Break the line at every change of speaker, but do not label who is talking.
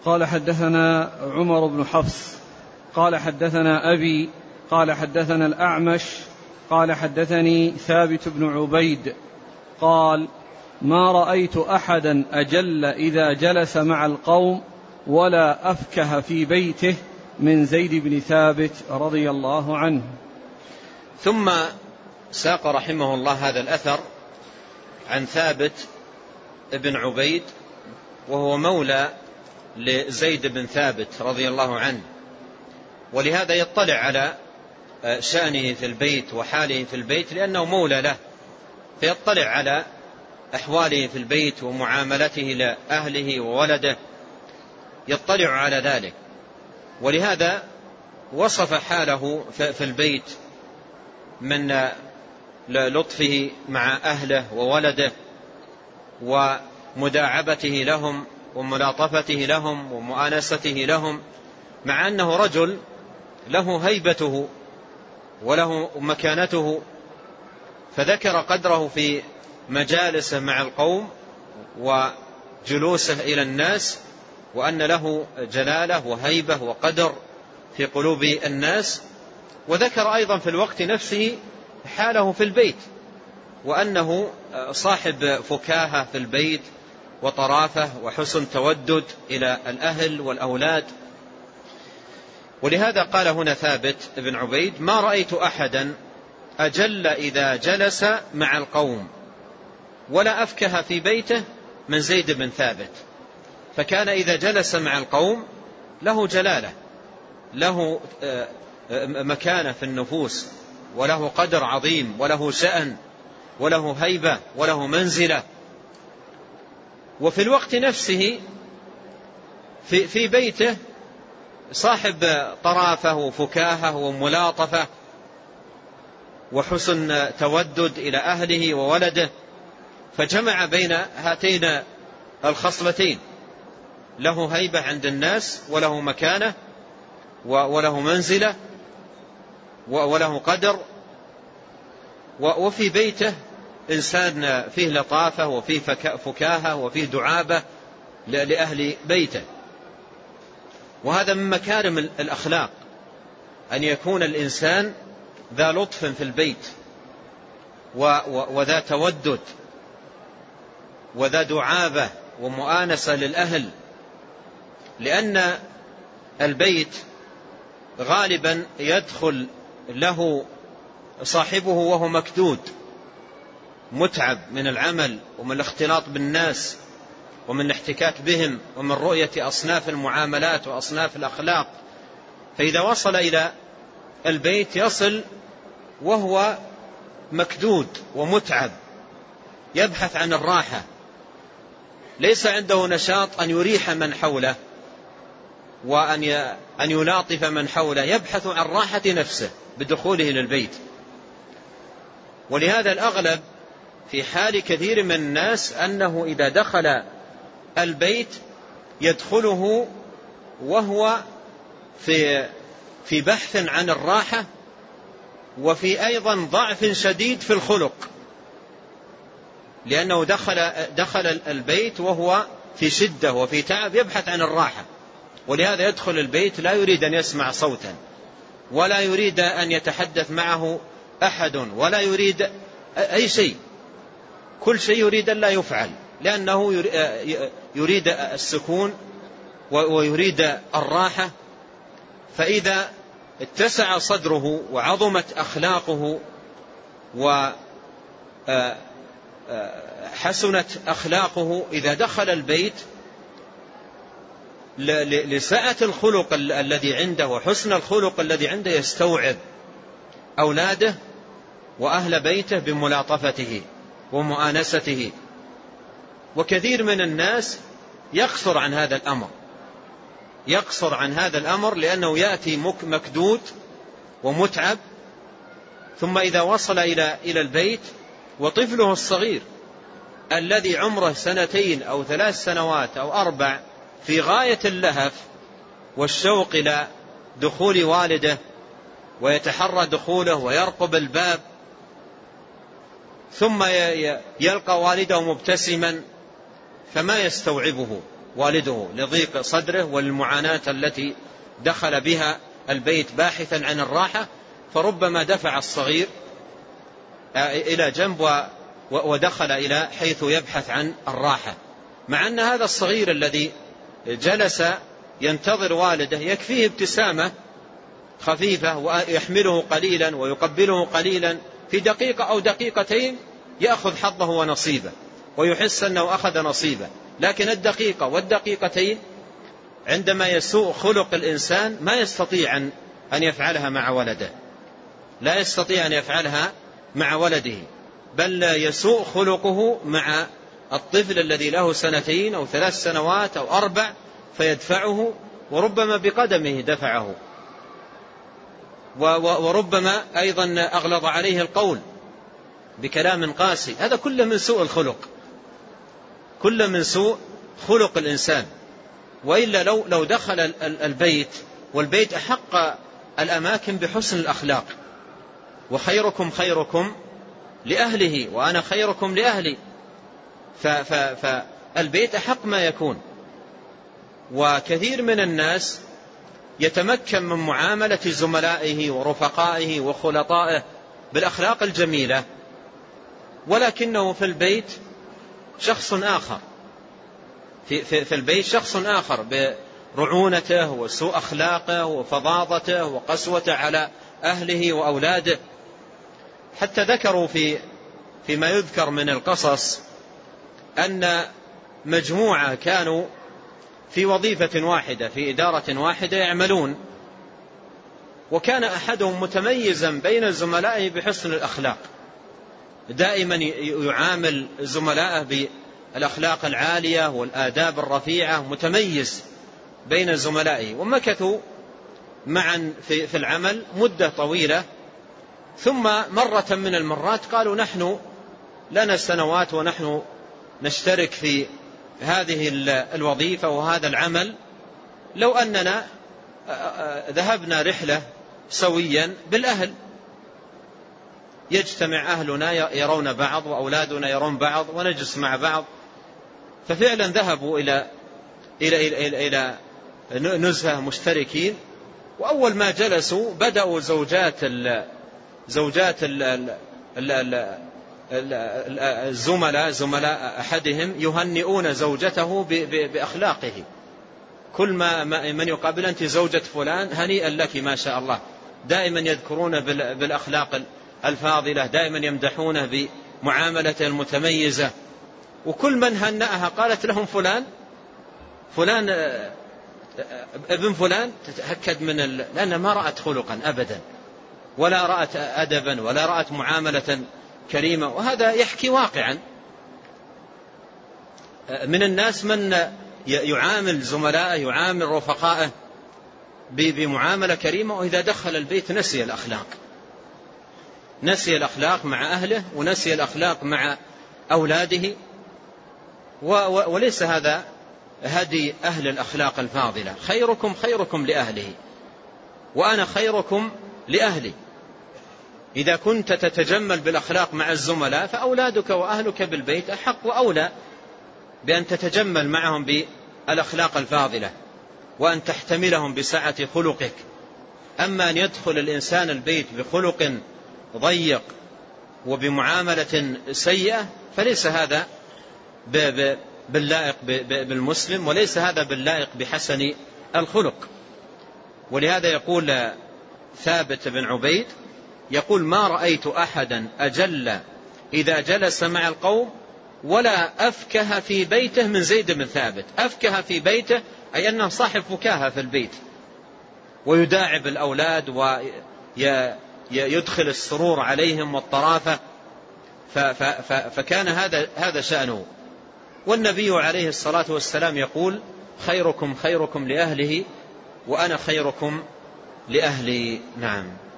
قال حدثنا عمر بن حفص قال حدثنا أبي قال حدثنا الأعمش قال حدثني ثابت بن عبيد قال ما رأيت أحدا أجل إذا جلس مع القوم ولا أفكه في بيته من زيد بن ثابت رضي الله عنه.
ثم ساق رحمه الله هذا الأثر عن ثابت بن عبيد وهو مولى لزيد بن ثابت رضي الله عنه، ولهذا يطلع على شأنه في البيت وحاله في البيت لأنه مولى له، فيطلع على أحواله في البيت ومعاملته لأهله وولده، يطلع على ذلك. ولهذا وصف حاله في البيت من لطفه مع أهله وولده ومداعبته لهم وملاطفته لهم ومؤانسته لهم، مع أنه رجل له هيبته وله مكانته، فذكر قدره في مجالسه مع القوم وجلوسه إلى الناس، وأن له جلالة وهيبة وقدر في قلوب الناس. وذكر أيضا في الوقت نفسه حاله في البيت، وأنه صاحب فكاهة في البيت وطرافة وحسن تودد إلى الأهل والأولاد. ولهذا قال هنا ثابت بن عبيد ما رأيت أحدا أجل إذا جلس مع القوم ولا أفكه في بيته من زيد بن ثابت. فكان إذا جلس مع القوم له جلالة، له مكانة في النفوس، وله قدر عظيم، وله شأن، وله هيبة، وله منزلة. وفي الوقت نفسه في بيته صاحب طرافة وفكاهة وملاطفة وحسن تودد إلى أهله وولده، فجمع بين هاتين الخصلتين، له هيبة عند الناس وله مكانة وله منزلة وله قدر، وفي بيته إنسان فيه لطافة وفيه فكاهة وفيه دعابة لأهل بيته. وهذا من مكارم الأخلاق أن يكون الإنسان ذا لطف في البيت وذا تودد وذا دعابة ومؤانسة للأهل، لأن البيت غالبا يدخل له صاحبه وهو مكدود متعب من العمل ومن الاختلاط بالناس ومن الاحتكاك بهم ومن رؤية أصناف المعاملات وأصناف الأخلاق. فإذا وصل إلى البيت يصل وهو مكدود ومتعب، يبحث عن الراحة، ليس عنده نشاط أن يريح من حوله وأن يلاطف من حوله، يبحث عن راحة نفسه بدخوله للبيت. ولهذا الأغلب في حال كثير من الناس أنه إذا دخل البيت يدخله وهو في بحث عن الراحة، وفي أيضا ضعف شديد في الخلق، لأنه دخل البيت وهو في شدة وفي تعب يبحث عن الراحة. ولهذا يدخل البيت لا يريد أن يسمع صوتا، ولا يريد أن يتحدث معه أحد، ولا يريد أي شيء، كل شيء يريد أن لا يفعل، لأنه يريد السكون ويريد الراحة. فإذا اتسع صدره وعظمت أخلاقه وحسنت أخلاقه، إذا دخل البيت لسعة الخلق الذي عنده وحسن الخلق الذي عنده يستوعب أولاده وأهل بيته بملاطفته ومؤانسته. وكثير من الناس يقصر عن هذا الأمر لأنه يأتي مكدود ومتعب، ثم إذا وصل إلى البيت وطفله الصغير الذي عمره 2 أو 3 سنوات أو 4 في غاية اللهف والشوق إلى دخول والده، ويتحرى دخوله ويرقب الباب، ثم يلقى والده مبتسما فما يستوعبه والده لضيق صدره والمعاناة التي دخل بها البيت باحثا عن الراحة، فربما دفع الصغير إلى جنب ودخل إلى حيث يبحث عن الراحة، مع أن هذا الصغير الذي جلس ينتظر والده يكفيه ابتسامة خفيفة ويحمله قليلا ويقبله قليلا، في دقيقة أو دقيقتين يأخذ حظه ونصيبه ويحس أنه أخذ نصيبه. لكن الدقيقة والدقيقتين عندما يسوء خلق الإنسان ما يستطيع أن يفعلها مع ولده، لا يستطيع أن يفعلها مع ولده، بل يسوء خلقه مع الطفل الذي له 2 أو 3 سنوات أو 4 فيدفعه، وربما بقدمه دفعه، وربما أيضا أغلظ عليه القول بكلام قاسي. هذا كله من سوء الخلق، كله من سوء خلق الإنسان. وإلا لو دخل البيت، والبيت أحق الأماكن بحسن الأخلاق، وخيركم خيركم لأهله وأنا خيركم لأهلي، فالبيت أحق ما يكون. وكثير من الناس يتمكن من معاملة زملائه ورفقائه وخلطائه بالأخلاق الجميلة، ولكنه في البيت شخص آخر، في البيت شخص آخر برعونته وسوء أخلاقه وفظاظته وقسوته على أهله وأولاده. حتى ذكروا فيما يذكر من القصص أن مجموعة كانوا في وظيفة واحدة في إدارة واحدة يعملون، وكان أحدهم متميزا بين زملائه بحسن الأخلاق، دائما يعامل زملائه بالأخلاق العالية والآداب الرفيعة، متميز بين زملائه. ومكثوا معا في العمل مدة طويلة، ثم مرة من المرات قالوا نحن لنا سنوات ونحن نشترك في هذه الوظيفة وهذا العمل، لو أننا ذهبنا رحلة سويا بالأهل، يجتمع أهلنا يرون بعض وأولادنا يرون بعض ونجلس مع بعض. ففعلا ذهبوا إلى نزهة مشتركين، وأول ما جلسوا بدأوا زوجات زملاء أحدهم يهنئون زوجته بأخلاقه، كل ما من يقابل أنت زوجة فلان هنيئا لك ما شاء الله، دائما يذكرون بالأخلاق الفاضلة، دائما يمدحونه بمعاملته المتميزة. وكل من هنأها قالت لهم فلان ابن فلان تتأكد لأنها ما رأت خلقا أبدا، ولا رأت أدبا، ولا رأت معاملة كريمة. وهذا يحكي واقعا من الناس من يعامل زملائه يعامل رفقائه بمعاملة كريمة، وإذا دخل البيت نسي الأخلاق مع أهله ونسي الأخلاق مع أولاده. وليس هذا هدي أهل الأخلاق الفاضلة. خيركم خيركم لأهله وأنا خيركم لأهلي. إذا كنت تتجمل بالأخلاق مع الزملاء فأولادك وأهلك بالبيت أحق وأولى بأن تتجمل معهم بالأخلاق الفاضلة وأن تحتملهم بسعة خلقك. أما أن يدخل الإنسان البيت بخلق ضيق وبمعاملة سيئة فليس هذا باللائق بالمسلم، وليس هذا باللائق بحسن الخلق. ولهذا يقول ثابت بن عبيد يقول ما رأيت أحدا أجل إذا جلس مع القوم ولا أفكه في بيته من زيد بن ثابت. أفكه في بيته أي أنه صاحب فكاهة في البيت، ويداعب الأولاد ويدخل السرور عليهم والطرافة، فكان هذا شأنه. والنبي عليه الصلاة والسلام يقول خيركم خيركم لأهله وأنا خيركم لأهلي. نعم.